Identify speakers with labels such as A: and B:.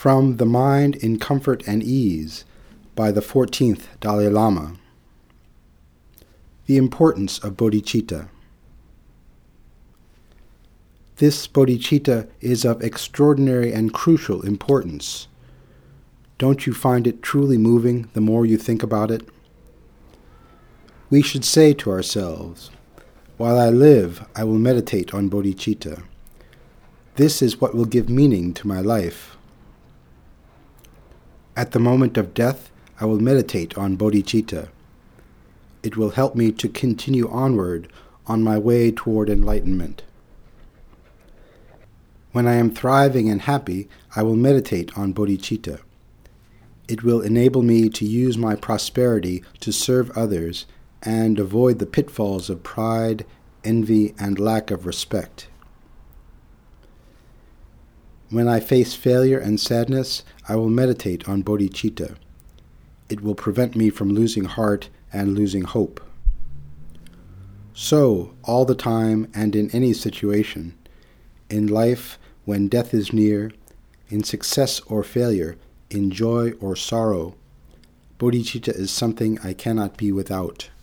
A: From The Mind in Comfort and Ease by the 14th Dalai Lama. The importance of bodhicitta. This bodhicitta is of extraordinary and crucial importance. Don't you find it truly moving the more you think about it? We should say to ourselves, "While I live, I will meditate on bodhicitta. This is what will give meaning to my life. At the moment of death, I will meditate on bodhicitta. It will help me to continue onward on my way toward enlightenment. When I am thriving and happy, I will meditate on bodhicitta. It will enable me to use my prosperity to serve others and avoid the pitfalls of pride, envy, and lack of respect. When I face failure and sadness, I will meditate on bodhicitta. It will prevent me from losing heart and losing hope. So, all the time and in any situation, in life when death is near, in success or failure, in joy or sorrow, bodhicitta is something I cannot be without.